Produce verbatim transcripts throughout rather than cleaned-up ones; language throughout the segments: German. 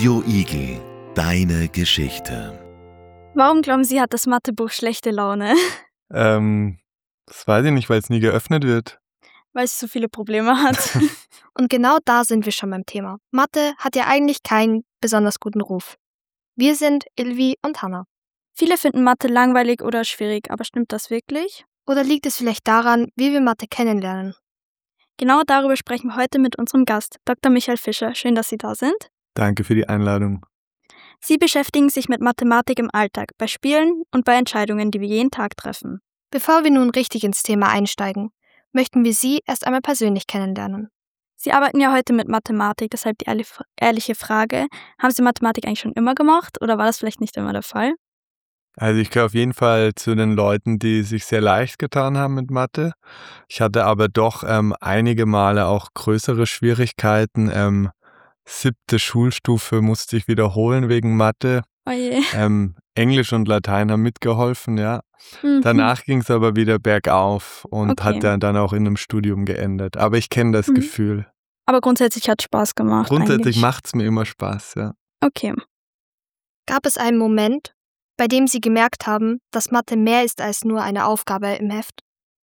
Radio Igel, deine Geschichte. Warum glauben Sie, hat das Mathebuch schlechte Laune? Ähm, das weiß ich nicht, weil es nie geöffnet wird. Weil es so viele Probleme hat. Und genau da sind wir schon beim Thema. Mathe hat ja eigentlich keinen besonders guten Ruf. Wir sind Ilvi und Hannah. Viele finden Mathe langweilig oder schwierig, aber stimmt das wirklich? Oder liegt es vielleicht daran, wie wir Mathe kennenlernen? Genau darüber sprechen wir heute mit unserem Gast, Doktor Michael Fischer. Schön, dass Sie da sind. Danke für die Einladung. Sie beschäftigen sich mit Mathematik im Alltag, bei Spielen und bei Entscheidungen, die wir jeden Tag treffen. Bevor wir nun richtig ins Thema einsteigen, möchten wir Sie erst einmal persönlich kennenlernen. Sie arbeiten ja heute mit Mathematik, deshalb die ehrliche Frage, haben Sie Mathematik eigentlich schon immer gemacht oder war das vielleicht nicht immer der Fall? Also ich gehöre auf jeden Fall zu den Leuten, die sich sehr leicht getan haben mit Mathe. Ich hatte aber doch ähm, einige Male auch größere Schwierigkeiten. Ähm, siebte Schulstufe musste ich wiederholen wegen Mathe. Oh je. Ähm, Englisch und Latein haben mitgeholfen, ja. Mhm. Danach ging es aber wieder bergauf und Okay. hat dann, dann auch in einem Studium geendet. Aber ich kenne das Mhm. Gefühl. Aber grundsätzlich hat es Spaß gemacht. Grundsätzlich eigentlich. macht es mir immer Spaß, ja. Okay. Gab es einen Moment, bei dem Sie gemerkt haben, dass Mathe mehr ist als nur eine Aufgabe im Heft?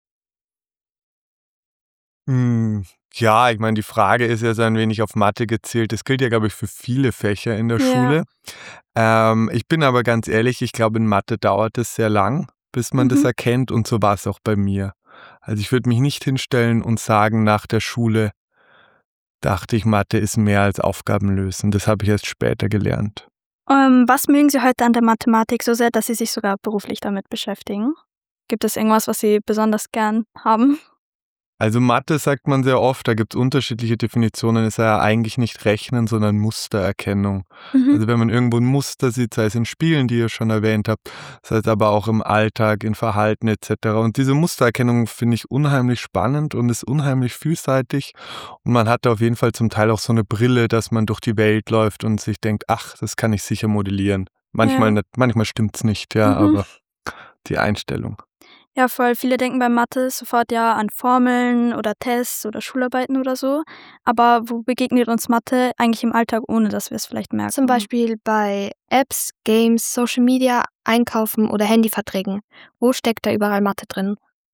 Hm, ja, ich meine, die Frage ist ja so ein wenig auf Mathe gezielt. Das gilt ja, glaube ich, für viele Fächer in der Ja. Schule. Ähm, ich bin aber ganz ehrlich, ich glaube, in Mathe dauert es sehr lang, bis man das Mhm. erkennt, und so war es auch bei mir. Also ich würde mich nicht hinstellen und sagen, nach der Schule dachte ich, Mathe ist mehr als Aufgaben lösen. Das habe ich erst später gelernt. Ähm, was mögen Sie heute an der Mathematik so sehr, dass Sie sich sogar beruflich damit beschäftigen? Gibt es irgendwas, was Sie besonders gern haben? Also Mathe sagt man sehr oft, da gibt es unterschiedliche Definitionen, ist ja eigentlich nicht Rechnen, sondern Mustererkennung. Mhm. Also wenn man irgendwo ein Muster sieht, sei es in Spielen, die ihr schon erwähnt habt, sei es aber auch im Alltag, in Verhalten et cetera. Und diese Mustererkennung finde ich unheimlich spannend und ist unheimlich vielseitig. Und man hat da auf jeden Fall zum Teil auch so eine Brille, dass man durch die Welt läuft und sich denkt, ach, das kann ich sicher modellieren. Manchmal, Ja. nicht, manchmal stimmt es nicht, ja, Mhm. aber die Einstellung. Ja, voll. Viele denken bei Mathe sofort ja an Formeln oder Tests oder Schularbeiten oder so. Aber wo begegnet uns Mathe eigentlich im Alltag, ohne dass wir es vielleicht merken? Zum Beispiel bei Apps, Games, Social Media, Einkaufen oder Handyverträgen. Wo steckt da überall Mathe drin?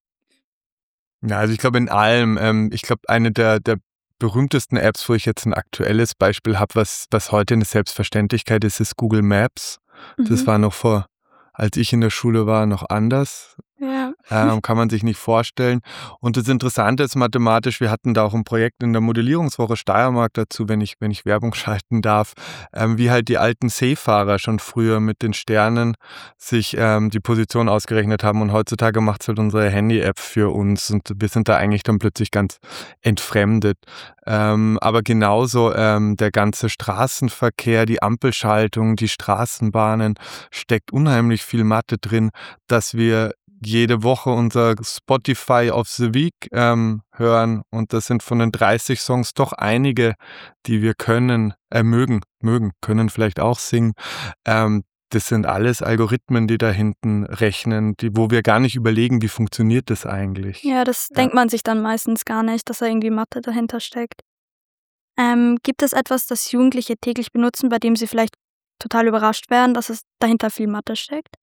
Ja, also ich glaube in allem. Ähm, ich glaube, eine der, der berühmtesten Apps, wo ich jetzt ein aktuelles Beispiel habe, was, was heute eine Selbstverständlichkeit ist, ist Google Maps. Das Mhm. war noch vor, als ich in der Schule war, noch anders. Ja. Ähm, kann man sich nicht vorstellen. Und das Interessante ist mathematisch, wir hatten da auch ein Projekt in der Modellierungswoche Steiermark dazu, wenn ich, wenn ich Werbung schalten darf, ähm, wie halt die alten Seefahrer schon früher mit den Sternen sich ähm, die Position ausgerechnet haben, und heutzutage macht es halt unsere Handy-App für uns und wir sind da eigentlich dann plötzlich ganz entfremdet. Ähm, aber genauso ähm, der ganze Straßenverkehr, die Ampelschaltung, die Straßenbahnen, steckt unheimlich viel Mathe drin, dass wir jede Woche unser Spotify of the Week ähm, hören, und das sind von den dreißig Songs doch einige, die wir können, äh, mögen, mögen, können vielleicht auch singen. Ähm, das sind alles Algorithmen, die da hinten rechnen, die, wo wir gar nicht überlegen, wie funktioniert das eigentlich. Ja, das Ja. denkt man sich dann meistens gar nicht, dass da irgendwie Mathe dahinter steckt. Ähm, gibt es etwas, das Jugendliche täglich benutzen, bei dem sie vielleicht total überrascht werden, dass es dahinter viel Mathe steckt?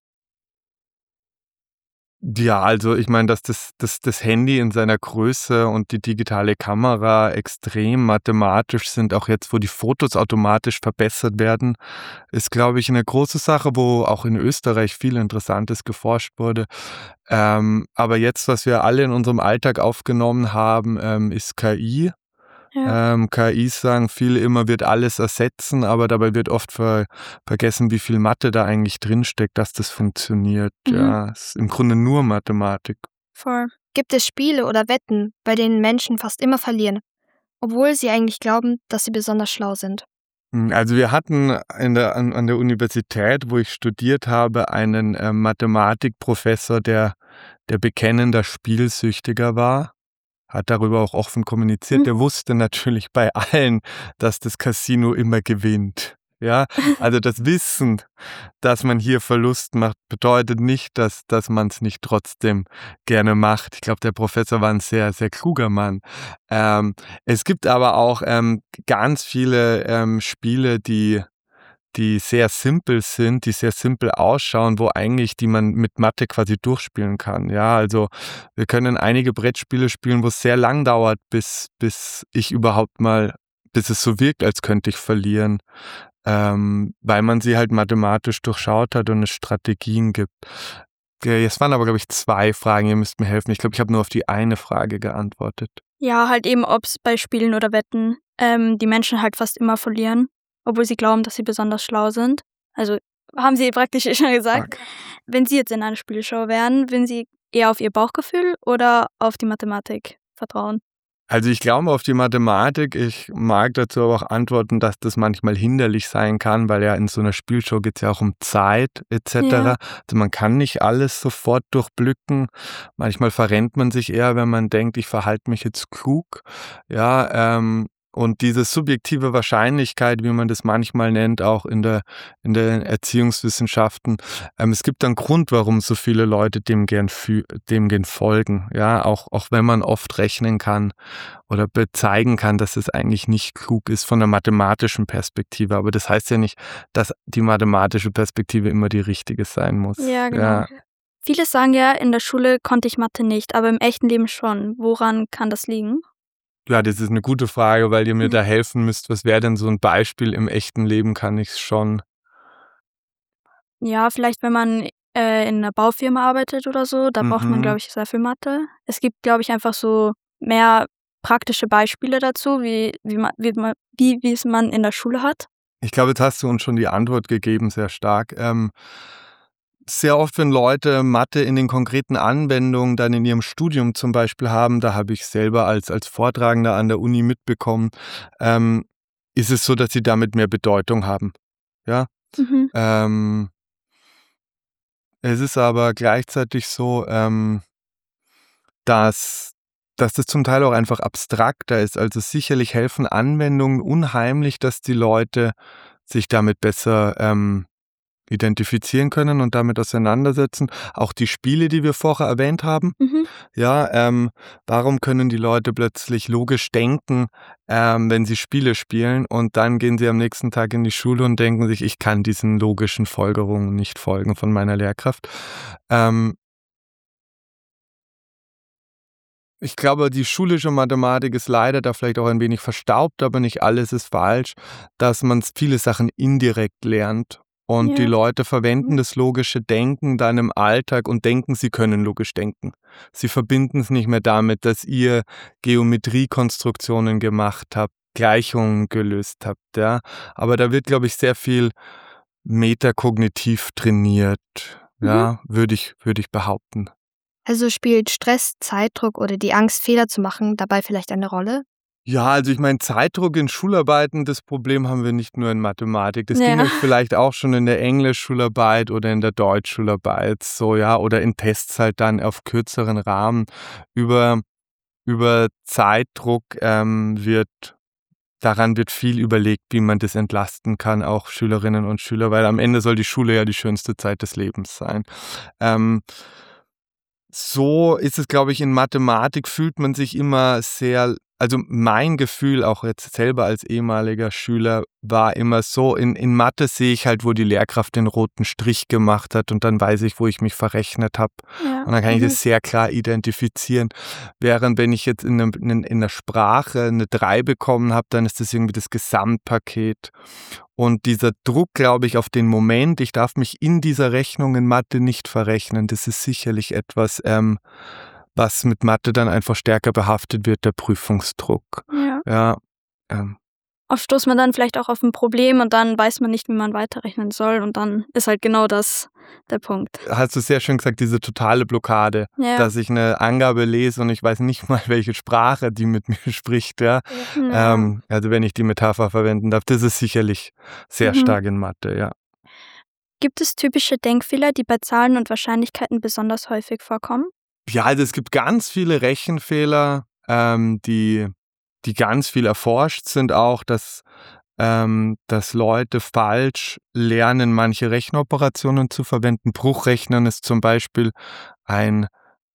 Ja, also ich meine, dass das, das, das Handy in seiner Größe und die digitale Kamera extrem mathematisch sind, auch jetzt, wo die Fotos automatisch verbessert werden, ist, glaube ich, eine große Sache, wo auch in Österreich viel Interessantes geforscht wurde. Ähm, aber jetzt, was wir alle in unserem Alltag aufgenommen haben, ähm, ist K I. Ja. Ähm, K Is sagen viele immer, wird alles ersetzen, aber dabei wird oft ver vergessen, wie viel Mathe da eigentlich drinsteckt, dass das funktioniert. Mhm. Ja, es ist im Grunde nur Mathematik. Voll. Gibt es Spiele oder Wetten, bei denen Menschen fast immer verlieren, obwohl sie eigentlich glauben, dass sie besonders schlau sind? Hm, Also wir hatten in der, an, an der Universität, wo ich studiert habe, einen äh, Mathematikprofessor, der, der bekennender Spielsüchtiger war. Hat darüber auch offen kommuniziert. Hm. Der wusste natürlich bei allen, dass das Casino immer gewinnt. Ja, also das Wissen, dass man hier Verlust macht, bedeutet nicht, dass, dass man es nicht trotzdem gerne macht. Ich glaube, der Professor war ein sehr, sehr kluger Mann. Ähm, es gibt aber auch ähm, ganz viele ähm, Spiele, die die sehr simpel sind, die sehr simpel ausschauen, wo eigentlich die man mit Mathe quasi durchspielen kann. Ja, also wir können einige Brettspiele spielen, wo es sehr lang dauert, bis, bis ich überhaupt mal, bis es so wirkt, als könnte ich verlieren, ähm, weil man sie halt mathematisch durchschaut hat und es Strategien gibt. Okay, es waren aber, glaube ich, zwei Fragen, ihr müsst mir helfen. Ich glaube, ich habe nur auf die eine Frage geantwortet. Ja, halt eben, ob es bei Spielen oder Wetten ähm, die Menschen halt fast immer verlieren, obwohl sie glauben, dass sie besonders schlau sind. Also haben sie praktisch schon gesagt. Okay. Wenn Sie jetzt in einer Spielshow wären, würden Sie eher auf Ihr Bauchgefühl oder auf die Mathematik vertrauen? Also ich glaube auf die Mathematik. Ich mag dazu aber auch antworten, dass das manchmal hinderlich sein kann, weil ja in so einer Spielshow geht es ja auch um Zeit et cetera. Ja. Also man kann nicht alles sofort durchblicken. Manchmal verrennt man sich eher, wenn man denkt, ich verhalte mich jetzt klug. Ja, ähm, und diese subjektive Wahrscheinlichkeit, wie man das manchmal nennt, auch in der, in den Erziehungswissenschaften, ähm, es gibt einen Grund, warum so viele Leute dem gern, fü- dem gern folgen. Ja, auch, auch wenn man oft rechnen kann oder bezeigen kann, dass es eigentlich nicht klug ist von der mathematischen Perspektive. Aber das heißt ja nicht, dass die mathematische Perspektive immer die richtige sein muss. Ja, genau. Ja. Viele sagen ja, in der Schule konnte ich Mathe nicht, aber im echten Leben schon. Woran kann das liegen? Ja, das ist eine gute Frage, weil ihr mir Mhm. da helfen müsst. Was wäre denn so ein Beispiel? Im echten Leben kann ich es schon. Ja, vielleicht wenn man äh, in einer Baufirma arbeitet oder so, da braucht man, Mhm. glaube ich, sehr viel Mathe. Es gibt, glaube ich, einfach so mehr praktische Beispiele dazu, wie, wie, man, wie, man, wie, wie es man in der Schule hat. Ich glaube, jetzt hast du uns schon die Antwort gegeben, sehr stark. Ähm, sehr oft, wenn Leute Mathe in den konkreten Anwendungen dann in ihrem Studium zum Beispiel haben, da habe ich selber als, als Vortragender an der Uni mitbekommen, ähm, ist es so, dass sie damit mehr Bedeutung haben. Ja. Mhm. Ähm, es ist aber gleichzeitig so, ähm, dass, dass das zum Teil auch einfach abstrakter ist. Also sicherlich helfen Anwendungen unheimlich, dass die Leute sich damit besser ähm, identifizieren können und damit auseinandersetzen. Auch die Spiele, die wir vorher erwähnt haben. Mhm. Ja, ähm, warum können die Leute plötzlich logisch denken, ähm, wenn sie Spiele spielen und dann gehen sie am nächsten Tag in die Schule und denken sich, ich kann diesen logischen Folgerungen nicht folgen von meiner Lehrkraft. Ähm, ich glaube, die schulische Mathematik ist leider da vielleicht auch ein wenig verstaubt, aber nicht alles ist falsch, dass man viele Sachen indirekt lernt. Und die Ja. Leute verwenden das logische Denken dann im Alltag und denken, sie können logisch denken. Sie verbinden es nicht mehr damit, dass ihr Geometriekonstruktionen gemacht habt, Gleichungen gelöst habt. Ja? Aber da wird, glaube ich, sehr viel metakognitiv trainiert, Mhm. ja, würde ich, würde ich behaupten. Also spielt Stress, Zeitdruck oder die Angst, Fehler zu machen, dabei vielleicht eine Rolle? Ja, also ich meine, Zeitdruck in Schularbeiten, das Problem haben wir nicht nur in Mathematik. Das ging Ja. euch vielleicht auch schon in der Englischschularbeit oder in der Deutschschularbeit so, ja, oder in Tests halt dann auf kürzeren Rahmen. Über, über Zeitdruck ähm, wird, daran wird viel überlegt, wie man das entlasten kann, auch Schülerinnen und Schüler, weil am Ende soll die Schule ja die schönste Zeit des Lebens sein. Ähm, So ist es, glaube ich, in Mathematik fühlt man sich immer sehr, also mein Gefühl, auch jetzt selber als ehemaliger Schüler, war immer so, in, in Mathe sehe ich halt, wo die Lehrkraft den roten Strich gemacht hat und dann weiß ich, wo ich mich verrechnet habe. Ja. Und dann kann ich Mhm. das sehr klar identifizieren. Während wenn ich jetzt in, einem, in, in der Sprache eine drei bekommen habe, dann ist das irgendwie das Gesamtpaket. Und dieser Druck, glaube ich, auf den Moment, ich darf mich in dieser Rechnung in Mathe nicht verrechnen, das ist sicherlich etwas, ähm, was mit Mathe dann einfach stärker behaftet wird, der Prüfungsdruck. Ja. Ja, ähm, Oft stoßt man dann vielleicht auch auf ein Problem und dann weiß man nicht, wie man weiterrechnen soll und dann ist halt genau das der Punkt. hast du sehr schön gesagt, diese totale Blockade, Ja. dass ich eine Angabe lese und ich weiß nicht mal, welche Sprache die mit mir spricht. Ja. Ja. Ähm, also wenn ich die Metapher verwenden darf, das ist sicherlich sehr Mhm. stark in Mathe, ja. Gibt es typische Denkfehler, die bei Zahlen und Wahrscheinlichkeiten besonders häufig vorkommen? Ja, also es gibt ganz viele Rechenfehler, ähm, die, die ganz viel erforscht sind auch, dass, ähm, dass Leute falsch lernen, manche Rechenoperationen zu verwenden. Bruchrechnen ist zum Beispiel ein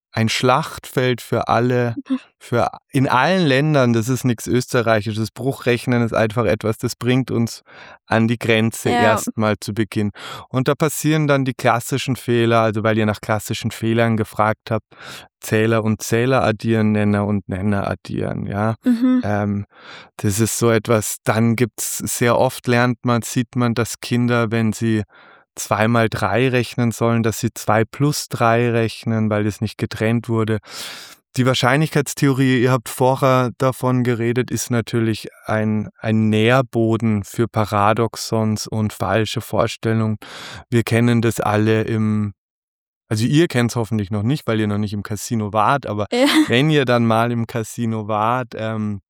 ein Schlachtfeld für alle, für in allen Ländern. Das ist nichts Österreichisches. Bruchrechnen ist einfach etwas, das bringt uns an die Grenze Ja. erstmal zu Beginn. Und da passieren dann die klassischen Fehler, also weil ihr nach klassischen Fehlern gefragt habt, Zähler und Zähler addieren, Nenner und Nenner addieren, ja. Mhm. Ähm, das ist so etwas, dann gibt's sehr oft lernt man, sieht man, dass Kinder, wenn sie zwei mal drei rechnen sollen, dass sie zwei plus drei rechnen, weil das nicht getrennt wurde. Die Wahrscheinlichkeitstheorie, ihr habt vorher davon geredet, ist natürlich ein, ein Nährboden für Paradoxons und falsche Vorstellungen. Wir kennen das alle im, also ihr kennt es hoffentlich noch nicht, weil ihr noch nicht im Casino wart, aber Ja. wenn ihr dann mal im Casino wart, ähm,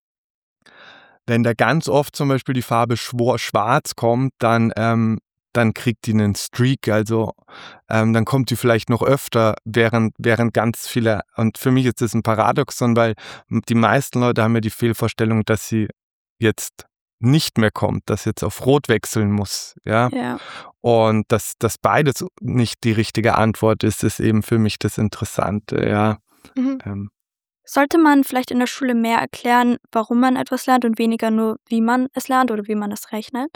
wenn da ganz oft zum Beispiel die Farbe schwor- schwarz kommt, dann, ähm, dann kriegt die einen Streak, also ähm, dann kommt die vielleicht noch öfter, während, während ganz viele, und für mich ist das ein Paradoxon, weil die meisten Leute haben ja die Fehlvorstellung, dass sie jetzt nicht mehr kommt, dass jetzt auf Rot wechseln muss, ja. Ja. Und dass, dass beides nicht die richtige Antwort ist, ist eben für mich das Interessante, ja. Mhm. Ähm, Sollte man vielleicht in der Schule mehr erklären, warum man etwas lernt und weniger nur, wie man es lernt oder wie man es rechnet?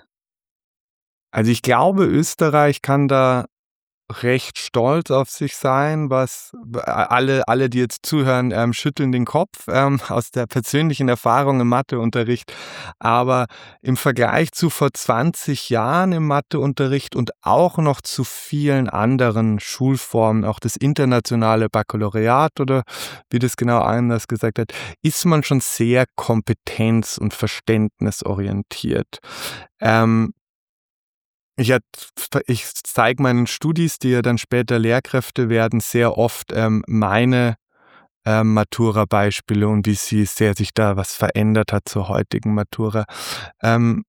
Also ich glaube, Österreich kann da recht stolz auf sich sein, was alle, alle, die jetzt zuhören, ähm, schütteln den Kopf ähm, aus der persönlichen Erfahrung im Matheunterricht. Aber im Vergleich zu vor zwanzig Jahren im Matheunterricht und auch noch zu vielen anderen Schulformen, auch das internationale Baccalaureat oder wie das genau anders gesagt hat, ist man schon sehr kompetenz- und verständnisorientiert. Ähm, Ich, hat- ich zeige meinen Studis, die ja dann später Lehrkräfte werden, sehr oft ähm, meine ähm, Matura-Beispiele und wie sie sehr sich da was verändert hat zur heutigen Matura. Ähm,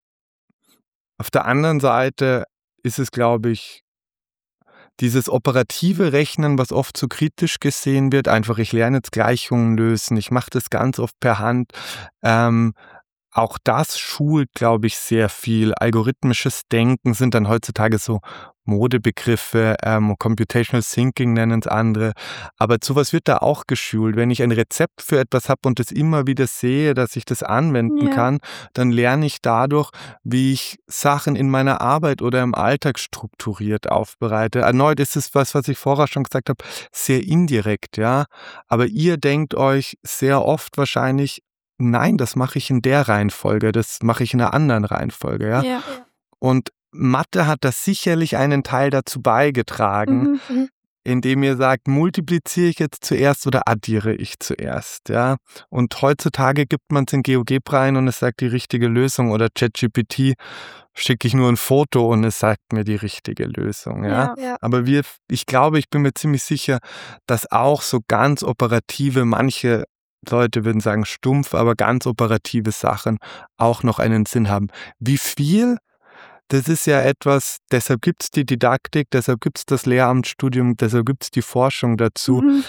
auf der anderen Seite ist es, glaube ich, dieses operative Rechnen, was oft so kritisch gesehen wird, einfach ich lerne jetzt Gleichungen lösen, ich mache das ganz oft per Hand. Ähm, Auch das schult, glaube ich, sehr viel. Algorithmisches Denken sind dann heutzutage so Modebegriffe, ähm, Computational Thinking nennen es andere. Aber sowas wird da auch geschult. Wenn ich ein Rezept für etwas habe und das immer wieder sehe, dass ich das anwenden Ja. kann, dann lerne ich dadurch, wie ich Sachen in meiner Arbeit oder im Alltag strukturiert aufbereite. Erneut ist es was, was ich vorher schon gesagt habe, sehr indirekt, ja. Aber ihr denkt euch sehr oft wahrscheinlich, nein, das mache ich in der Reihenfolge, das mache ich in einer anderen Reihenfolge, ja. Ja. Und Mathe hat da sicherlich einen Teil dazu beigetragen, Mhm. Mhm. indem ihr sagt, multipliziere ich jetzt zuerst oder addiere ich zuerst, ja. Und heutzutage gibt man es in GeoGebra rein und es sagt die richtige Lösung oder ChatGPT schicke ich nur ein Foto und es sagt mir die richtige Lösung, ja. Ja. Ja. Aber wir, ich glaube, ich bin mir ziemlich sicher, dass auch so ganz operative, manche Leute würden sagen stumpf, aber ganz operative Sachen auch noch einen Sinn haben. Wie viel? Das ist ja etwas, deshalb gibt es die Didaktik, deshalb gibt es das Lehramtsstudium, deshalb gibt es die Forschung dazu. Mhm.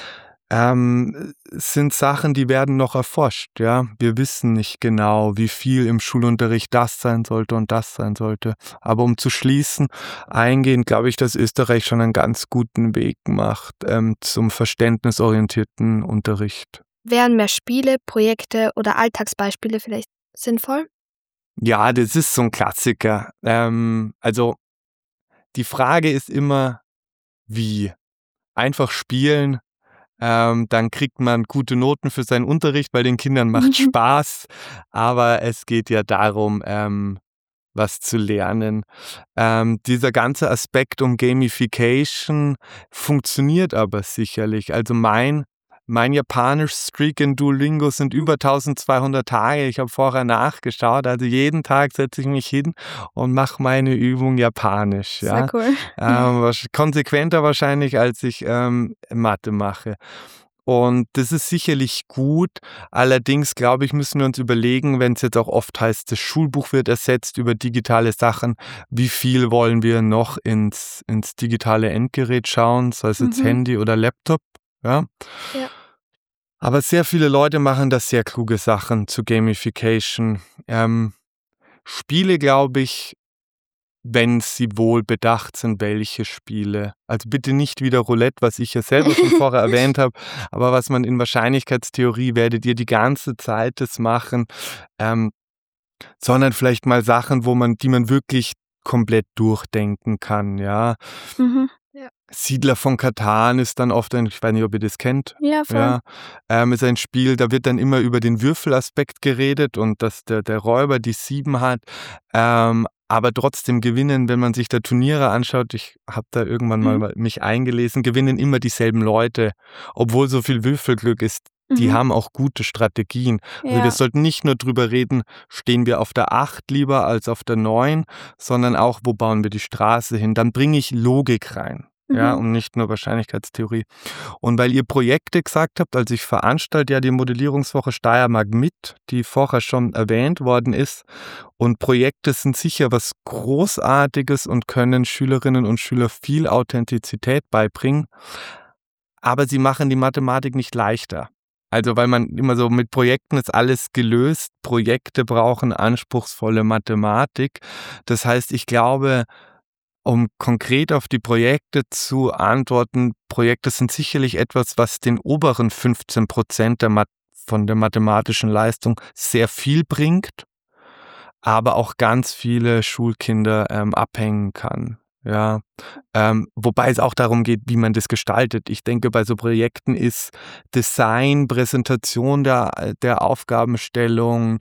Ähm, sind Sachen, die werden noch erforscht, ja. Wir wissen nicht genau, wie viel im Schulunterricht das sein sollte und das sein sollte. Aber um zu schließen, eingehend glaube ich, dass Österreich schon einen ganz guten Weg macht ähm, zum verständnisorientierten Unterricht. Wären mehr Spiele, Projekte oder Alltagsbeispiele vielleicht sinnvoll? Ja, das ist so ein Klassiker. Ähm, also die Frage ist immer, wie? Einfach spielen, ähm, dann kriegt man gute Noten für seinen Unterricht, weil den Kindern macht Mhm. Spaß. Aber es geht ja darum, ähm, was zu lernen. Ähm, dieser ganze Aspekt um Gamification funktioniert aber sicherlich. Also mein Mein Japanisch-Streak in Duolingo sind über eintausendzweihundert Tage. Ich habe vorher nachgeschaut. Also jeden Tag setze ich mich hin und mache meine Übung Japanisch. Sehr Ja? cool. Ähm, wahrsch- konsequenter wahrscheinlich, als ich ähm, Mathe mache. Und das ist sicherlich gut. Allerdings, glaube ich, müssen wir uns überlegen, wenn es jetzt auch oft heißt, das Schulbuch wird ersetzt über digitale Sachen, wie viel wollen wir noch ins, ins digitale Endgerät schauen, sei es jetzt Mhm. Handy oder Laptop. Ja. Ja. Aber sehr viele Leute machen da sehr kluge Sachen zu Gamification. Ähm, Spiele, glaube ich, wenn sie wohl bedacht sind, welche Spiele. Also bitte nicht wieder Roulette, was ich ja selber schon vorher erwähnt habe, aber was man in Wahrscheinlichkeitstheorie werdet ihr die ganze Zeit das machen, ähm, sondern vielleicht mal Sachen, wo man, die man wirklich komplett durchdenken kann, ja. Mhm. Siedler von Catan ist dann oft ein, ich weiß nicht, ob ihr das kennt. Ja, voll. Ja, ähm, ist ein Spiel, da wird dann immer über den Würfelaspekt geredet und dass der, der Räuber die sieben hat, ähm, aber trotzdem gewinnen, wenn man sich da Turniere anschaut, ich habe da irgendwann Mhm. mal mich eingelesen, gewinnen immer dieselben Leute, obwohl so viel Würfelglück ist. Die Mhm. haben auch gute Strategien. Also wir Ja. sollten nicht nur drüber reden, stehen wir auf der acht lieber als auf der neun, sondern auch, wo bauen wir die Straße hin. Dann bringe ich Logik rein. Ja, Mhm. und nicht nur Wahrscheinlichkeitstheorie. Und weil ihr Projekte gesagt habt, also ich veranstalte ja die Modellierungswoche Steiermark mit, die vorher schon erwähnt worden ist. Und Projekte sind sicher was Großartiges und können Schülerinnen und Schüler viel Authentizität beibringen. Aber sie machen die Mathematik nicht leichter. Also weil man immer so mit Projekten ist alles gelöst. Projekte brauchen anspruchsvolle Mathematik. Das heißt, ich glaube, um konkret auf die Projekte zu antworten, Projekte sind sicherlich etwas, was den oberen fünfzehn Prozent der Math- von der mathematischen Leistung sehr viel bringt, aber auch ganz viele Schulkinder ähm, abhängen kann. Ja, ähm, wobei es auch darum geht, wie man das gestaltet. Ich denke, bei so Projekten ist Design, Präsentation der, der Aufgabenstellung,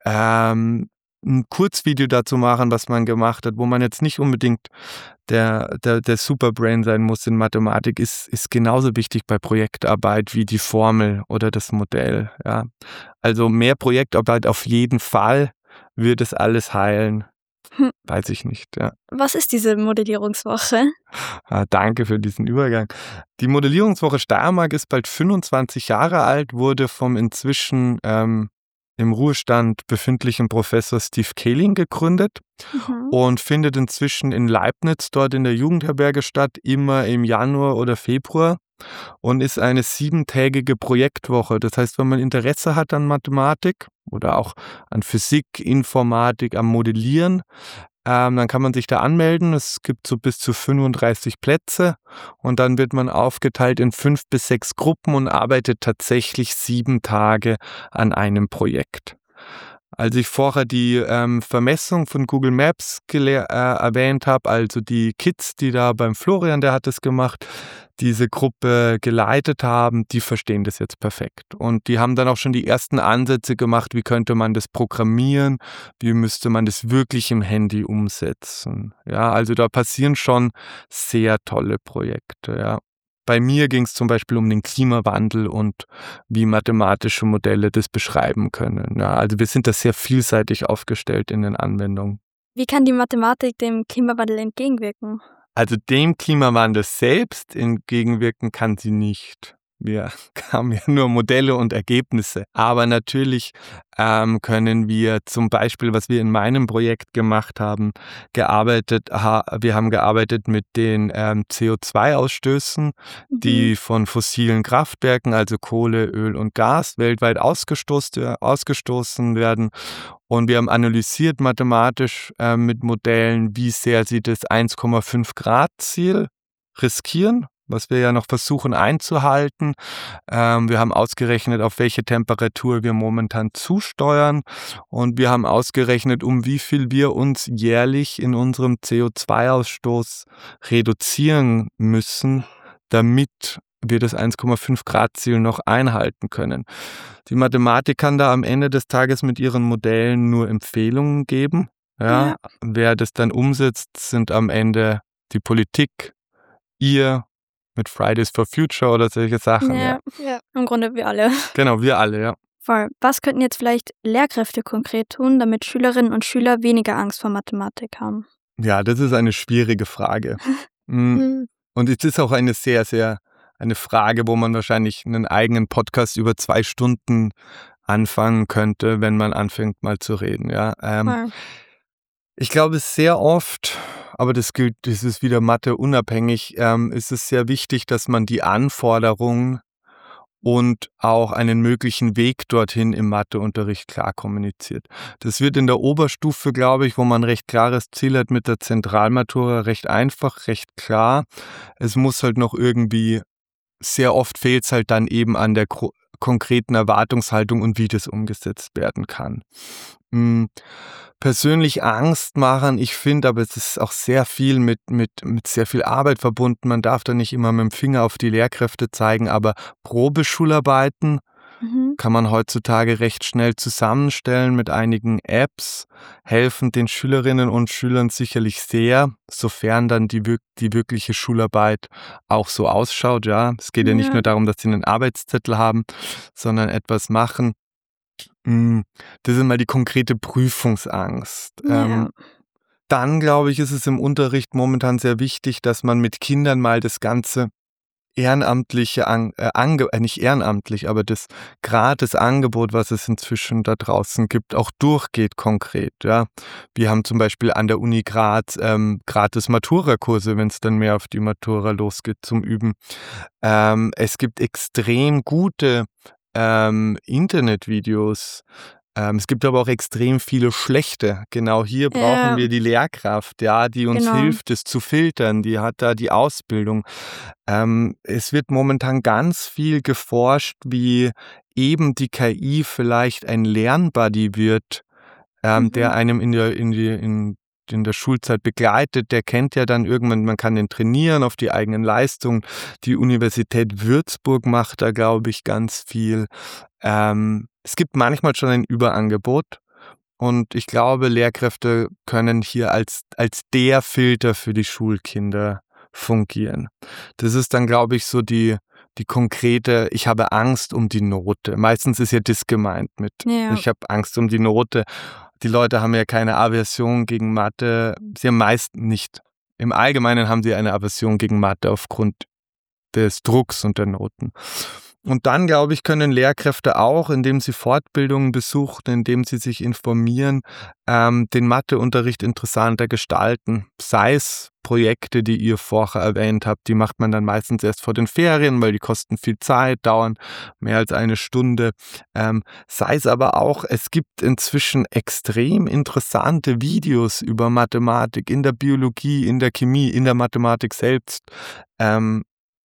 ähm, ein Kurzvideo dazu machen, was man gemacht hat, wo man jetzt nicht unbedingt der, der, der Superbrain sein muss in Mathematik, ist, ist genauso wichtig bei Projektarbeit wie die Formel oder das Modell. Ja. Also mehr Projektarbeit auf jeden Fall wird es alles heilen. Hm. Weiß ich nicht, ja. Was ist diese Modellierungswoche? Ah, danke für diesen Übergang. Die Modellierungswoche Steiermark ist bald fünfundzwanzig Jahre alt, wurde vom inzwischen ähm, im Ruhestand befindlichen Professor Steve Kaling gegründet Mhm. und findet inzwischen in Leibniz, dort in der Jugendherberge statt, immer im Januar oder Februar und ist eine siebentägige Projektwoche. Das heißt, wenn man Interesse hat an Mathematik oder auch an Physik, Informatik, am Modellieren, ähm, dann kann man sich da anmelden. Es gibt so bis zu fünfunddreißig Plätze und dann wird man aufgeteilt in fünf bis sechs Gruppen und arbeitet tatsächlich sieben Tage an einem Projekt. Als ich vorher die ähm, Vermessung von Google Maps gele- äh, erwähnt habe, also die Kids, die da beim Florian, der hat das gemacht, diese Gruppe geleitet haben, die verstehen das jetzt perfekt. Und die haben dann auch schon die ersten Ansätze gemacht, wie könnte man das programmieren, wie müsste man das wirklich im Handy umsetzen. Ja, also da passieren schon sehr tolle Projekte, ja. Bei mir ging es zum Beispiel um den Klimawandel und wie mathematische Modelle das beschreiben können. Ja, also wir sind da sehr vielseitig aufgestellt in den Anwendungen. Wie kann die Mathematik dem Klimawandel entgegenwirken? Also dem Klimawandel selbst entgegenwirken kann sie nicht. Wir haben ja nur Modelle und Ergebnisse. Aber natürlich ähm, können wir zum Beispiel, was wir in meinem Projekt gemacht haben, gearbeitet, ha, wir haben gearbeitet mit den ähm, C O zwei Ausstößen, Mhm. die von fossilen Kraftwerken, also Kohle, Öl und Gas, weltweit ausgestoßen, ausgestoßen werden. Und wir haben analysiert mathematisch äh, mit Modellen, wie sehr sie das eins Komma fünf Grad Ziel riskieren, was wir ja noch versuchen einzuhalten. Ähm, wir haben ausgerechnet, auf welche Temperatur wir momentan zusteuern. Und wir haben ausgerechnet, um wie viel wir uns jährlich in unserem C O zwei Ausstoß reduzieren müssen, damit wir das eins Komma fünf Grad Ziel noch einhalten können. Die Mathematik kann da am Ende des Tages mit ihren Modellen nur Empfehlungen geben. Ja, Ja. wer das dann umsetzt, sind am Ende die Politik, ihr mit Fridays for Future oder solche Sachen. Ja. Ja, Ja. im Grunde wir alle. Genau, wir alle, ja. Voll. Was könnten jetzt vielleicht Lehrkräfte konkret tun, damit Schülerinnen und Schüler weniger Angst vor Mathematik haben? Ja, das ist eine schwierige Frage. Mm, Hm. Und es ist auch eine sehr, sehr, eine Frage, wo man wahrscheinlich einen eigenen Podcast über zwei Stunden anfangen könnte, wenn man anfängt mal zu reden. Ja. Ähm, Voll. Ich glaube, sehr oft, aber das gilt, das ist wieder Mathe unabhängig, ähm, ist es sehr wichtig, dass man die Anforderungen und auch einen möglichen Weg dorthin im Matheunterricht klar kommuniziert. Das wird in der Oberstufe, glaube ich, wo man ein recht klares Ziel hat mit der Zentralmatura, recht einfach, recht klar. Es muss halt noch irgendwie, sehr oft fehlt es halt dann eben an der gro- konkreten Erwartungshaltung und wie das umgesetzt werden kann. Hm, persönlich Angst machen, ich finde, aber es ist auch sehr viel mit, mit, mit sehr viel Arbeit verbunden. Man darf da nicht immer mit dem Finger auf die Lehrkräfte zeigen, aber Probeschularbeiten Mhm. kann man heutzutage recht schnell zusammenstellen mit einigen Apps, helfen den Schülerinnen und Schülern sicherlich sehr, sofern dann die, wirk- die wirkliche Schularbeit auch so ausschaut. Ja, es geht ja nicht Ja. nur darum, dass sie einen Arbeitszettel haben, sondern etwas machen. Mm, Das ist mal die konkrete Prüfungsangst. Ja. Ähm, dann, glaube ich, ist es im Unterricht momentan sehr wichtig, dass man mit Kindern mal das ganze ehrenamtliche, An äh, Ange äh, nicht ehrenamtlich, aber das gratis Angebot, was es inzwischen da draußen gibt, auch durchgeht konkret. Ja, wir haben zum Beispiel an der Uni Graz ähm, gratis Matura-Kurse, wenn es dann mehr auf die Matura losgeht zum Üben. Ähm, es gibt extrem gute ähm, Internetvideos. Ähm, es gibt aber auch extrem viele schlechte. Genau hier brauchen Ja, wir die Lehrkraft, ja, die uns genau. hilft, es zu filtern. Die hat da die Ausbildung. Ähm, es wird momentan ganz viel geforscht, wie eben die K I vielleicht ein Lernbuddy wird, ähm, der Mhm. einem in der, in die, in, in der Schulzeit begleitet. Der kennt ja dann irgendwann, man kann den trainieren auf die eigenen Leistungen. Die Universität Würzburg macht da, glaube ich, ganz viel. Ähm, es gibt manchmal schon ein Überangebot. Und ich glaube, Lehrkräfte können hier als, als der Filter für die Schulkinder fungieren. Das ist dann, glaube ich, so die, die konkrete, ich habe Angst um die Note. Meistens ist ja das gemeint mit, Ja. ich habe Angst um die Note. Die Leute haben ja keine Aversion gegen Mathe. Sie haben meist nicht. Im Allgemeinen haben sie eine Aversion gegen Mathe aufgrund des Drucks und der Noten. Und dann, glaube ich, können Lehrkräfte auch, indem sie Fortbildungen besuchen, indem sie sich informieren, ähm, den Matheunterricht interessanter gestalten. Sei es Projekte, die ihr vorher erwähnt habt, die macht man dann meistens erst vor den Ferien, weil die kosten viel Zeit, dauern mehr als eine Stunde. Ähm, sei es aber auch, es gibt inzwischen extrem interessante Videos über Mathematik in der Biologie, in der Chemie, in der Mathematik selbst. Ähm,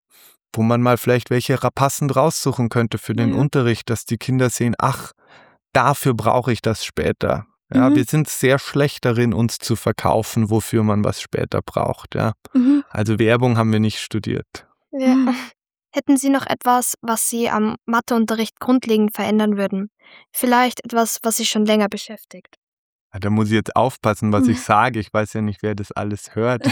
wo man mal vielleicht welche passend raussuchen könnte für den Ja. Unterricht, dass die Kinder sehen, ach, dafür brauche ich das später. Ja, Mhm. wir sind sehr schlecht darin, uns zu verkaufen, wofür man was später braucht. Ja. Mhm. Also Werbung haben wir nicht studiert. Ja. Mhm. Hätten Sie noch etwas, was Sie am Matheunterricht grundlegend verändern würden? Vielleicht etwas, was Sie schon länger beschäftigt? Ja, da muss ich jetzt aufpassen, was ich Mhm. sage. Ich weiß ja nicht, wer das alles hört.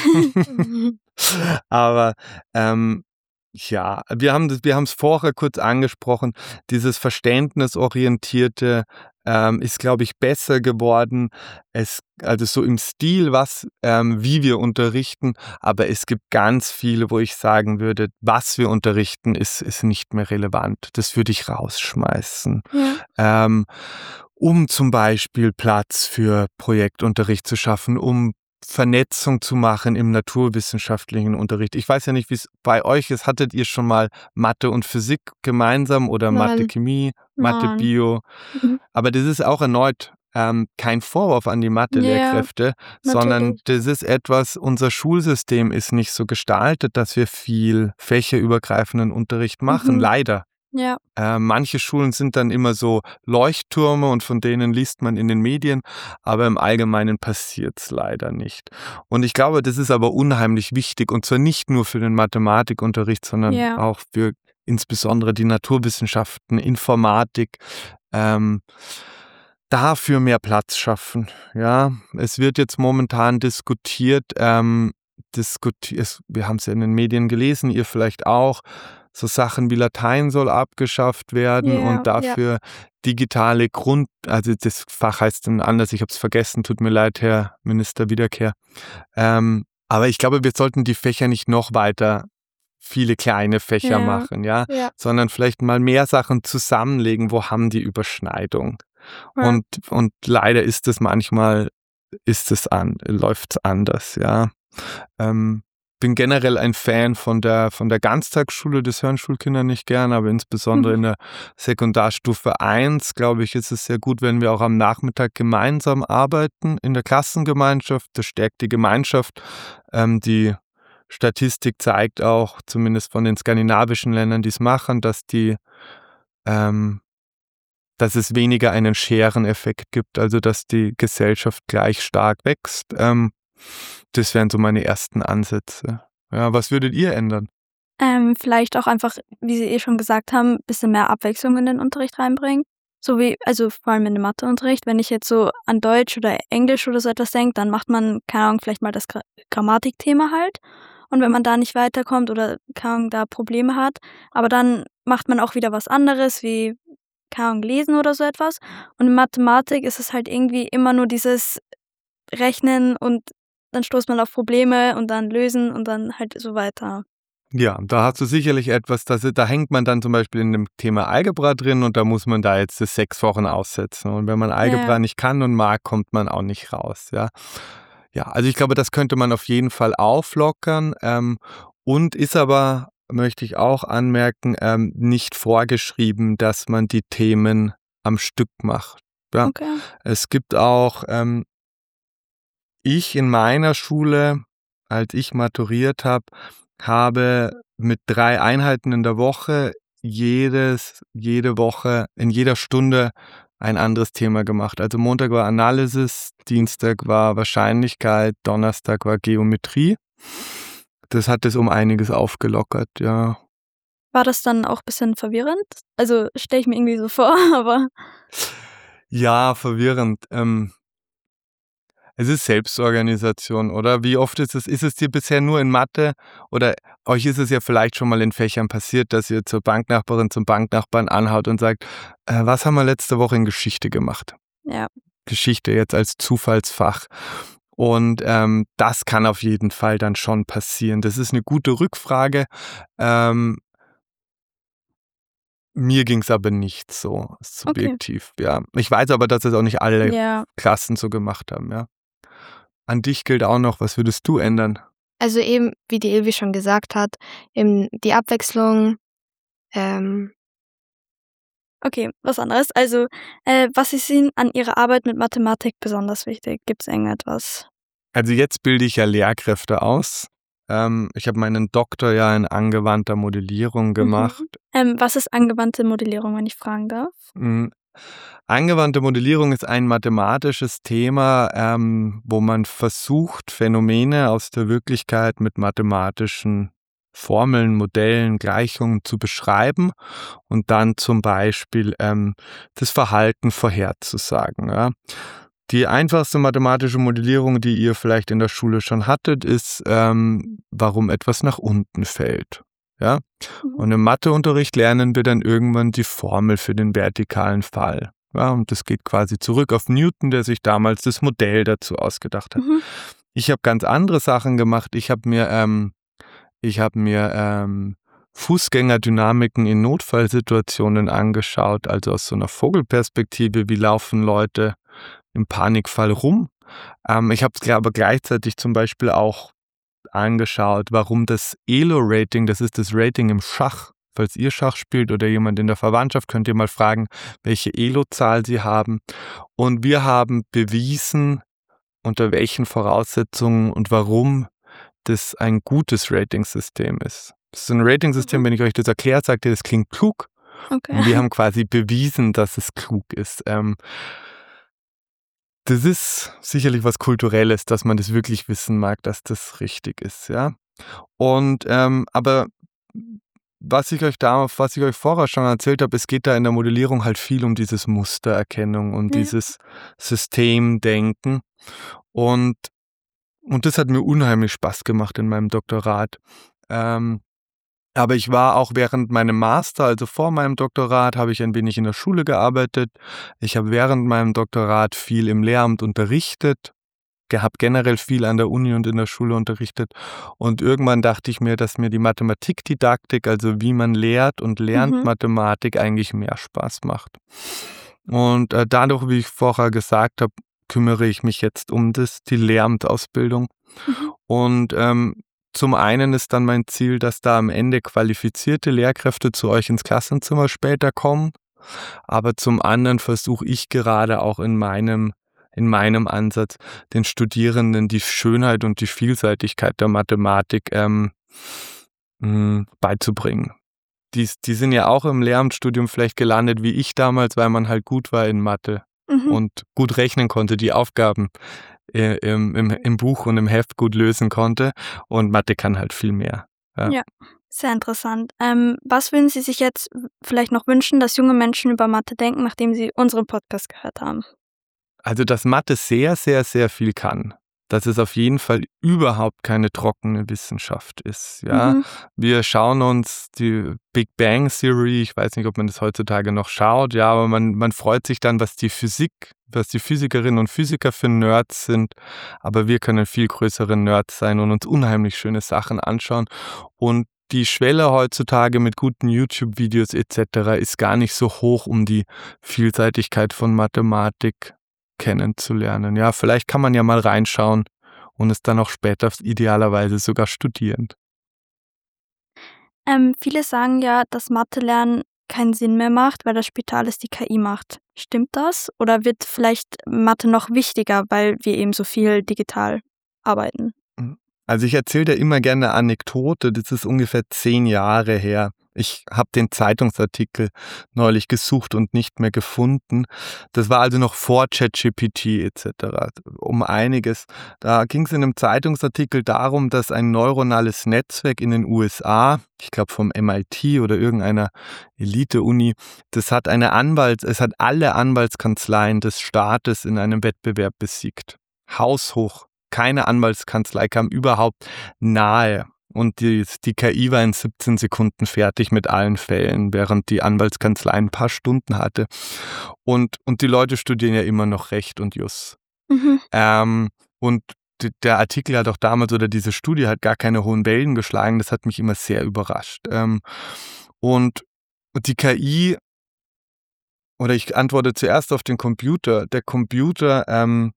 Aber ähm, ja, wir haben das, wir haben es vorher kurz angesprochen. Dieses verständnisorientierte ähm, ist, glaube ich, besser geworden. Es, also so im Stil, was, ähm, wie wir unterrichten. Aber es gibt ganz viele, wo ich sagen würde, was wir unterrichten, ist, ist nicht mehr relevant. Das würde ich rausschmeißen. Ja. Ähm, um zum Beispiel Platz für Projektunterricht zu schaffen, um Vernetzung zu machen im naturwissenschaftlichen Unterricht. Ich weiß ja nicht, wie es bei euch ist. Hattet ihr schon mal Mathe und Physik gemeinsam oder Mathe, Nein. Chemie, Mathe, Nein. Bio? Mhm. Aber das ist auch erneut ähm, kein Vorwurf an die Ja, Mathe-Lehrkräfte, sondern natürlich. das ist etwas, unser Schulsystem ist nicht so gestaltet, dass wir viel fächerübergreifenden Unterricht machen, Mhm. leider. Ja. Äh, manche Schulen sind dann immer so Leuchttürme und von denen liest man in den Medien, aber im Allgemeinen passiert es leider nicht. Und ich glaube, das ist aber unheimlich wichtig und zwar nicht nur für den Mathematikunterricht, sondern Ja. auch für insbesondere die Naturwissenschaften, Informatik, ähm, dafür mehr Platz schaffen. Ja, es wird jetzt momentan diskutiert, ähm, diskuti es, wir haben es ja in den Medien gelesen, ihr vielleicht auch, so Sachen wie Latein soll abgeschafft werden Ja. und Ja. dafür digitale Grund, also das Fach heißt dann anders, ich habe es vergessen, tut mir leid, Herr Minister Wiederkehr. Ähm, aber ich glaube, wir sollten die Fächer nicht noch weiter viele kleine Fächer Ja. machen, ja, Ja. sondern vielleicht mal mehr Sachen zusammenlegen, wo haben die Überschneidung. Ja. Und, und leider ist es manchmal, ist es an, läuft es anders, ja. Ähm, bin generell ein Fan von der, von der Ganztagsschule, das hören Schulkinder nicht gern, aber insbesondere Mhm. in der Sekundarstufe eins, glaube ich, ist es sehr gut, wenn wir auch am Nachmittag gemeinsam arbeiten in der Klassengemeinschaft. Das stärkt die Gemeinschaft. Ähm, die Statistik zeigt auch, zumindest von den skandinavischen Ländern, die es machen, dass die ähm, dass es weniger einen Schereneffekt gibt, also dass die Gesellschaft gleich stark wächst. Ähm, das wären so meine ersten Ansätze. Ja, was würdet ihr ändern? Ähm, vielleicht auch einfach, wie Sie eh schon gesagt haben, ein bisschen mehr Abwechslung in den Unterricht reinbringen. So wie, also vor allem in den Matheunterricht, wenn ich jetzt so an Deutsch oder Englisch oder so etwas denke, dann macht man, keine Ahnung, vielleicht mal das Gra Grammatikthema halt. Und wenn man da nicht weiterkommt oder, keine Ahnung, da Probleme hat, aber dann macht man auch wieder was anderes, wie, keine Ahnung, lesen oder so etwas. Und in Mathematik ist es halt irgendwie immer nur dieses Rechnen und dann stoßt man auf Probleme und dann lösen und dann halt so weiter. Ja, da hast du sicherlich etwas, das, da hängt man dann zum Beispiel in dem Thema Algebra drin und da muss man da jetzt das sechs Wochen aussetzen. Und wenn man Algebra Ja. nicht kann und mag, kommt man auch nicht raus. Ja, ja, also ich glaube, das könnte man auf jeden Fall auflockern ähm, und ist aber, möchte ich auch anmerken, ähm, nicht vorgeschrieben, dass man die Themen am Stück macht. Ja, Okay. es gibt auch, ähm, ich in meiner Schule, als ich maturiert habe, habe mit drei Einheiten in der Woche jedes, jede Woche, in jeder Stunde ein anderes Thema gemacht. Also Montag war Analysis, Dienstag war Wahrscheinlichkeit, Donnerstag war Geometrie. Das hat es um einiges aufgelockert, ja. War das dann auch ein bisschen verwirrend? Also, stelle ich mir irgendwie so vor, aber Ja, verwirrend. Ähm, es ist Selbstorganisation, oder? Wie oft ist es, ist es dir bisher nur in Mathe oder euch ist es ja vielleicht schon mal in Fächern passiert, dass ihr zur Banknachbarin, zum Banknachbarn anhaut und sagt, äh, was haben wir letzte Woche in Geschichte gemacht? ja. Geschichte jetzt als Zufallsfach. Und ähm, das kann auf jeden Fall dann schon passieren. Das ist eine gute Rückfrage. Ähm, mir ging es aber nicht so Okay. subjektiv, ja. Ich weiß aber, dass es auch nicht alle Ja. Klassen so gemacht haben, ja. An dich gilt auch noch, was würdest du ändern? Also eben, wie die Ilvi schon gesagt hat, eben die Abwechslung, ähm, Okay, was anderes. Also, äh, was ist Ihnen an Ihrer Arbeit mit Mathematik besonders wichtig? Gibt's irgendetwas? Also jetzt bilde ich ja Lehrkräfte aus. Ähm, ich habe meinen Doktor ja in angewandter Modellierung gemacht. Mhm. Ähm, was ist angewandte Modellierung, wenn ich fragen darf? Mm, Angewandte Modellierung ist ein mathematisches Thema, ähm, wo man versucht, Phänomene aus der Wirklichkeit mit mathematischen Formeln, Modellen, Gleichungen zu beschreiben und dann zum Beispiel ähm, das Verhalten vorherzusagen. Ja. Die einfachste mathematische Modellierung, die ihr vielleicht in der Schule schon hattet, ist, ähm, warum etwas nach unten fällt. Ja? Mhm. Und im Matheunterricht lernen wir dann irgendwann die Formel für den vertikalen Fall. Ja, und das geht quasi zurück auf Newton, der sich damals das Modell dazu ausgedacht hat. Mhm. Ich habe ganz andere Sachen gemacht. Ich habe mir, ähm, ich habe mir ähm, Fußgängerdynamiken in Notfallsituationen angeschaut, also aus so einer Vogelperspektive, wie laufen Leute im Panikfall rum. Ähm, ich habe es aber gleichzeitig zum Beispiel auch angeschaut, warum das Elo-Rating, das ist das Rating im Schach, falls ihr Schach spielt oder jemand in der Verwandtschaft, könnt ihr mal fragen, welche Elo-Zahl sie haben. Und wir haben bewiesen, unter welchen Voraussetzungen und warum das ein gutes Ratingsystem ist. Das ist ein Ratingsystem, Mhm. wenn ich euch das erkläre, sagt ihr, das klingt klug. Okay. Und wir haben quasi bewiesen, dass es klug ist. Ähm, Das ist sicherlich was Kulturelles, dass man das wirklich wissen mag, dass das richtig ist, ja. Und ähm, aber was ich euch da, was ich euch vorher schon erzählt habe, es geht da in der Modellierung halt viel um dieses Mustererkennung und Ja. dieses Systemdenken. Und, und das hat mir unheimlich Spaß gemacht in meinem Doktorat. Ähm, aber ich war auch während meinem Master, also vor meinem Doktorat, habe ich ein wenig in der Schule gearbeitet. Ich habe während meinem Doktorat viel im Lehramt unterrichtet, habe generell viel an der Uni und in der Schule unterrichtet. Und irgendwann dachte ich mir, dass mir die Mathematikdidaktik, also wie man lehrt und lernt Mhm. Mathematik, eigentlich mehr Spaß macht. Und äh, dadurch, wie ich vorher gesagt habe, kümmere ich mich jetzt um das, die Lehramtausbildung. Mhm. Und ähm, zum einen ist dann mein Ziel, dass da am Ende qualifizierte Lehrkräfte zu euch ins Klassenzimmer später kommen. Aber zum anderen versuche ich gerade auch in meinem, in meinem Ansatz den Studierenden die Schönheit und die Vielseitigkeit der Mathematik ähm, mh, beizubringen. Die, die sind ja auch im Lehramtsstudium vielleicht gelandet wie ich damals, weil man halt gut war in Mathe Mhm. und gut rechnen konnte, die Aufgaben äh, im, im, im Buch und im Heft gut lösen konnte. Und Mathe kann halt viel mehr. Ja. Ja, sehr interessant. Ähm, was würden Sie sich jetzt vielleicht noch wünschen, dass junge Menschen über Mathe denken, nachdem sie unseren Podcast gehört haben? Also, dass Mathe sehr, sehr, sehr viel kann. Dass es auf jeden Fall überhaupt keine trockene Wissenschaft ist. Ja, Mhm. wir schauen uns die Big Bang Theory, ich weiß nicht, ob man das heutzutage noch schaut, ja, aber man, man freut sich dann, was die Physik, was die Physikerinnen und Physiker für Nerds sind. Aber wir können viel größere Nerds sein und uns unheimlich schöne Sachen anschauen. Und die Schwelle heutzutage mit guten YouTube-Videos et cetera ist gar nicht so hoch, um die Vielseitigkeit von Mathematik kennenzulernen. Ja, vielleicht kann man ja mal reinschauen und es dann auch später idealerweise sogar studieren. Ähm, viele sagen ja, dass Mathe lernen keinen Sinn mehr macht, weil das später alles die K I macht. Stimmt das? Oder wird vielleicht Mathe noch wichtiger, weil wir eben so viel digital arbeiten? Also ich erzähle dir immer gerne eine Anekdote, das ist ungefähr zehn Jahre her. Ich habe den Zeitungsartikel neulich gesucht und nicht mehr gefunden. Das war also noch vor ChatGPT et cetera. Um einiges. Da ging es in einem Zeitungsartikel darum, dass ein neuronales Netzwerk in den U S A, ich glaube vom M I T oder irgendeiner Elite-Uni, das hat eine Anwalts, es hat alle Anwaltskanzleien des Staates in einem Wettbewerb besiegt. Haushoch. Keine Anwaltskanzlei kam überhaupt nahe. Und die, die K I war in siebzehn Sekunden fertig mit allen Fällen, während die Anwaltskanzlei ein paar Stunden hatte. Und, und die Leute studieren ja immer noch Recht und Jus. Mhm. Ähm, und d- der Artikel hat auch damals, oder diese Studie hat gar keine hohen Wellen geschlagen. Das hat mich immer sehr überrascht. Ähm, und die K I, oder ich antworte zuerst auf den Computer. Der Computer, ähm,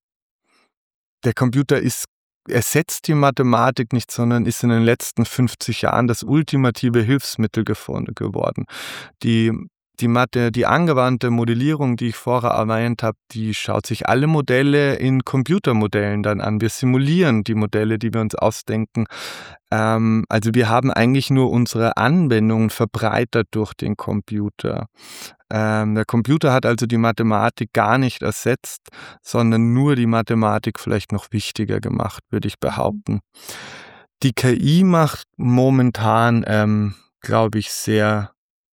der Computer ist ersetzt die Mathematik nicht, sondern ist in den letzten fünfzig Jahren das ultimative Hilfsmittel gefunden- geworden. Die, die Mathe, die angewandte Modellierung, die ich vorher erwähnt habe, die schaut sich alle Modelle in Computermodellen dann an. Wir simulieren die Modelle, die wir uns ausdenken. Ähm, also wir haben eigentlich nur unsere Anwendungen verbreitert durch den Computer. Ähm, der Computer hat also die Mathematik gar nicht ersetzt, sondern nur die Mathematik vielleicht noch wichtiger gemacht, würde ich behaupten. Die K I macht momentan, ähm, glaube ich, sehr,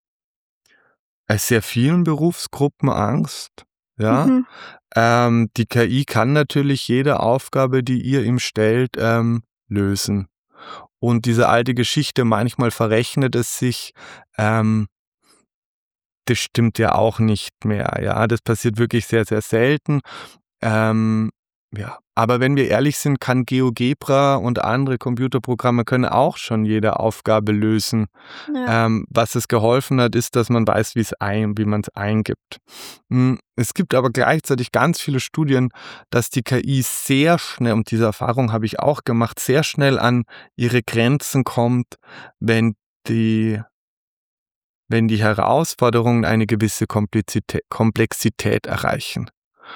äh, sehr vielen Berufsgruppen Angst. Ja, Mhm. ähm, die K I kann natürlich jede Aufgabe, die ihr ihm stellt, ähm, lösen. Und diese alte Geschichte, manchmal verrechnet es sich, ähm, das stimmt ja auch nicht mehr. Ja, das passiert wirklich sehr, sehr selten. Ähm, ja, aber wenn wir ehrlich sind, kann GeoGebra und andere Computerprogramme können auch schon jede Aufgabe lösen. Ja. Ähm, was es geholfen hat, ist, dass man weiß, wie es ein, wie man es eingibt. Mm, Es gibt aber gleichzeitig ganz viele Studien, dass die K I sehr schnell, und diese Erfahrung habe ich auch gemacht, sehr schnell an ihre Grenzen kommt, wenn die wenn die Herausforderungen eine gewisse Komplexität, Komplexität erreichen.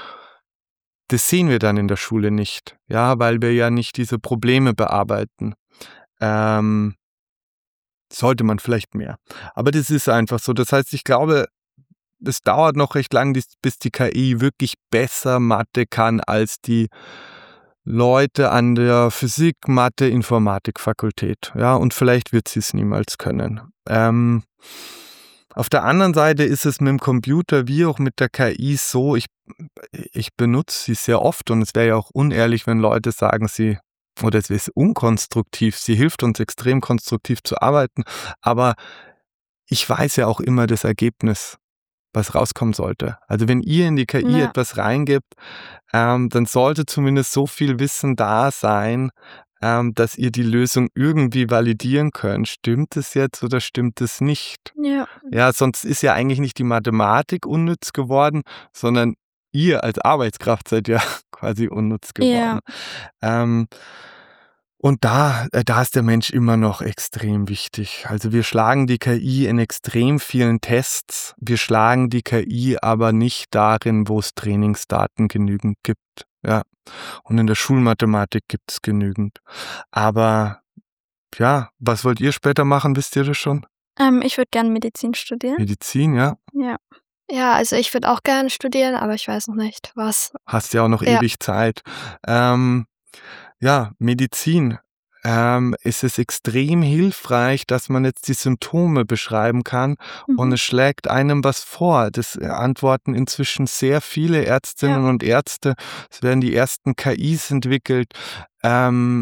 Das sehen wir dann in der Schule nicht, ja, weil wir ja nicht diese Probleme bearbeiten. Ähm, sollte man vielleicht mehr. Aber das ist einfach so. Das heißt, ich glaube, es dauert noch recht lang, bis bis die K I wirklich besser Mathe kann als die Leute an der Physik, Mathe, Informatik-Fakultät. Ja, und vielleicht wird sie es niemals können. Ähm, auf der anderen Seite ist es mit dem Computer wie auch mit der K I so, ich, ich benutze sie sehr oft und es wäre ja auch unehrlich, wenn Leute sagen, sie, oder es ist unkonstruktiv, sie hilft uns extrem konstruktiv zu arbeiten, aber ich weiß ja auch immer das Ergebnis, was rauskommen sollte. Also wenn ihr in die K I Ja. etwas reingibt, ähm, dann sollte zumindest so viel Wissen da sein, ähm, dass ihr die Lösung irgendwie validieren könnt. Stimmt es jetzt oder stimmt es nicht? Ja. Ja, sonst ist ja eigentlich nicht die Mathematik unnütz geworden, sondern ihr als Arbeitskraft seid ja quasi unnütz geworden. Ja. Ähm, Und da, äh, da ist der Mensch immer noch extrem wichtig. Also wir schlagen die K I in extrem vielen Tests. Wir schlagen die K I aber nicht darin, wo es Trainingsdaten genügend gibt. Ja. Und in der Schulmathematik gibt es genügend. Aber ja, was wollt ihr später machen? Wisst ihr das schon? Ähm, ich würde gerne Medizin studieren. Medizin, ja? Ja. Ja, also ich würde auch gerne studieren, aber ich weiß noch nicht, was. Hast ja auch noch Ja. ewig Zeit. Ähm, ja, Medizin. Ähm, ist es extrem hilfreich, dass man jetzt die Symptome beschreiben kann und Mhm. es schlägt einem was vor. Das äh, antworten inzwischen sehr viele Ärztinnen und Ärzte. Es werden die ersten K Is entwickelt. Ähm,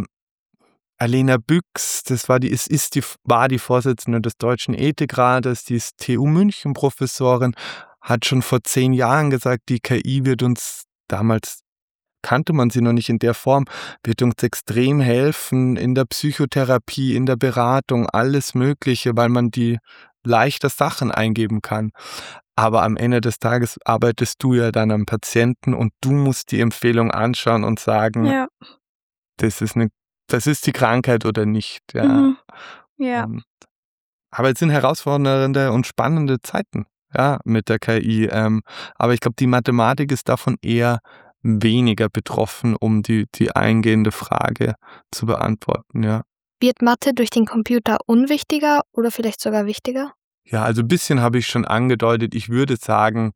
Alena Büchs, das war die, es ist die, war die Vorsitzende des Deutschen Ethikrates, die ist T U München Professorin, hat schon vor zehn Jahren gesagt, die K I wird uns, damals kannte man sie noch nicht in der Form, wird uns extrem helfen in der Psychotherapie, in der Beratung, alles Mögliche, weil man die leichter Sachen eingeben kann. Aber am Ende des Tages arbeitest du ja dann am Patienten und du musst die Empfehlung anschauen und sagen, Ja. das ist eine, das ist die Krankheit oder nicht. Ja. Mhm. Ja. Und, aber es sind herausfordernde und spannende Zeiten, ja, mit der K I. Ähm, aber ich glaube, die Mathematik ist davon eher weniger betroffen, um die, die eingehende Frage zu beantworten, ja. Wird Mathe durch den Computer unwichtiger oder vielleicht sogar wichtiger? Ja, also ein bisschen habe ich schon angedeutet. Ich würde sagen,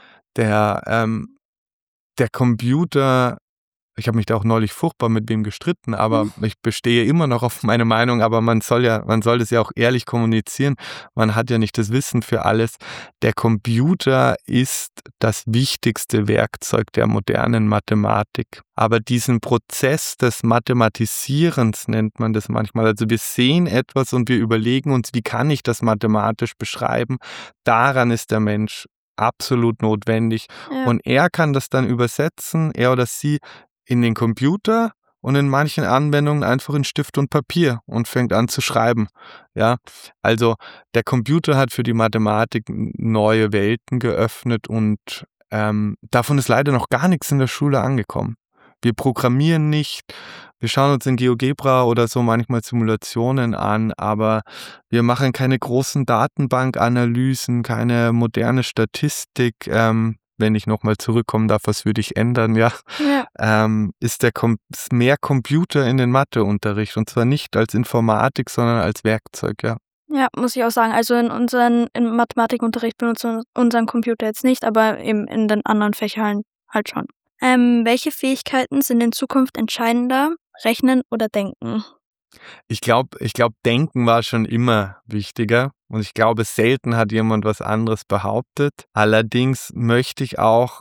der, ähm, der Computer, ich habe mich da auch neulich furchtbar mit wem gestritten, aber Mhm. ich bestehe immer noch auf meine Meinung, aber man soll ja, man soll das ja auch ehrlich kommunizieren. Man hat ja nicht das Wissen für alles. Der Computer ist das wichtigste Werkzeug der modernen Mathematik. Aber diesen Prozess des Mathematisierens nennt man das manchmal. Also wir sehen etwas und wir überlegen uns, wie kann ich das mathematisch beschreiben? Daran ist der Mensch absolut notwendig. Ja. Und er kann das dann übersetzen, er oder sie, in den Computer und in manchen Anwendungen einfach in Stift und Papier und fängt an zu schreiben. Ja, also der Computer hat für die Mathematik neue Welten geöffnet und ähm, davon ist leider noch gar nichts in der Schule angekommen. Wir programmieren nicht, wir schauen uns in GeoGebra oder so manchmal Simulationen an, aber wir machen keine großen Datenbankanalysen, keine moderne Statistik. Ähm, wenn ich nochmal zurückkommen darf, was würde ich ändern, ja, Ja. ähm, ist der Com- ist mehr Computer in den Matheunterricht und zwar nicht als Informatik, sondern als Werkzeug, ja. Ja, muss ich auch sagen. Also in unseren im Mathematikunterricht benutzen wir unseren Computer jetzt nicht, aber eben in den anderen Fächern halt schon. Ähm, welche Fähigkeiten sind in Zukunft entscheidender? Rechnen oder denken? Ich glaube, ich glaube, Denken war schon immer wichtiger und ich glaube, selten hat jemand was anderes behauptet. Allerdings möchte ich auch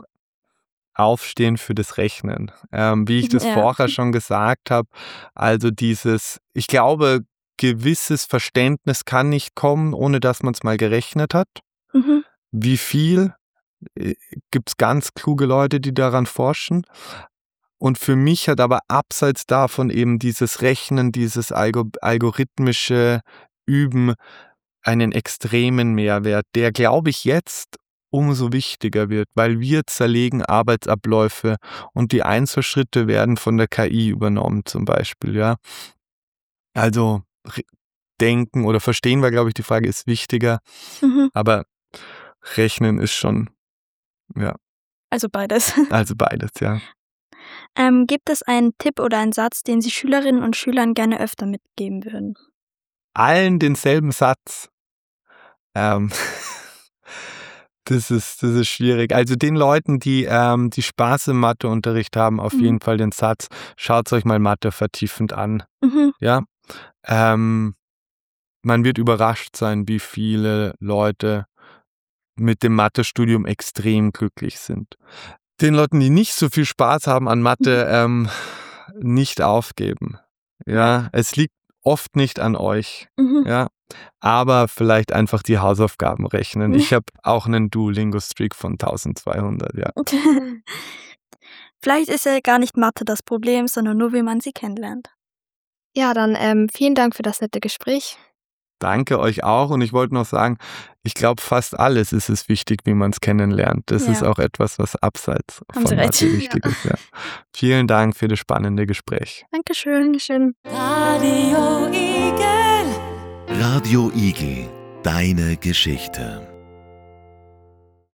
aufstehen für das Rechnen. Ähm, wie ich das Ja. vorher schon gesagt habe, also dieses, ich glaube, gewisses Verständnis kann nicht kommen, ohne dass man es mal gerechnet hat. Mhm. Wie viel? Gibt es ganz kluge Leute, die daran forschen. Und für mich hat aber abseits davon eben dieses Rechnen, dieses Algo- algorithmische Üben einen extremen Mehrwert, der, glaube ich, jetzt umso wichtiger wird, weil wir zerlegen Arbeitsabläufe und die Einzelschritte werden von der K I übernommen zum Beispiel, ja. Also re- denken oder verstehen war, glaube ich, die Frage ist wichtiger, Mhm. aber rechnen ist schon, ja, Also beides. also beides, ja. Ähm, gibt es einen Tipp oder einen Satz, den Sie Schülerinnen und Schülern gerne öfter mitgeben würden? Allen denselben Satz. Ähm, das ist, das ist schwierig. Also den Leuten, die, ähm, die Spaß im Matheunterricht haben, auf Mhm. jeden Fall den Satz, schaut euch mal Mathe vertiefend an. Mhm. Ja, ähm, man wird überrascht sein, wie viele Leute mit dem Mathestudium extrem glücklich sind. Den Leuten, die nicht so viel Spaß haben an Mathe, ähm, nicht aufgeben. Ja, es liegt oft nicht an euch. Mhm. Ja, aber vielleicht einfach die Hausaufgaben rechnen. Ja. Ich habe auch einen Duolingo-Streak von eintausendzweihundert, ja. Vielleicht ist ja gar nicht Mathe das Problem, sondern nur, wie man sie kennenlernt. Ja, dann ähm, vielen Dank für das nette Gespräch. Danke euch auch. Und ich wollte noch sagen, ich glaube, fast alles ist es wichtig, wie man es kennenlernt. Das Ja. ist auch etwas, was abseits Haben Sie von recht. Mathe wichtig ist. Ja. Vielen Dank für das spannende Gespräch. Dankeschön. Schön. Radio Igel. Radio Igel, deine Geschichte.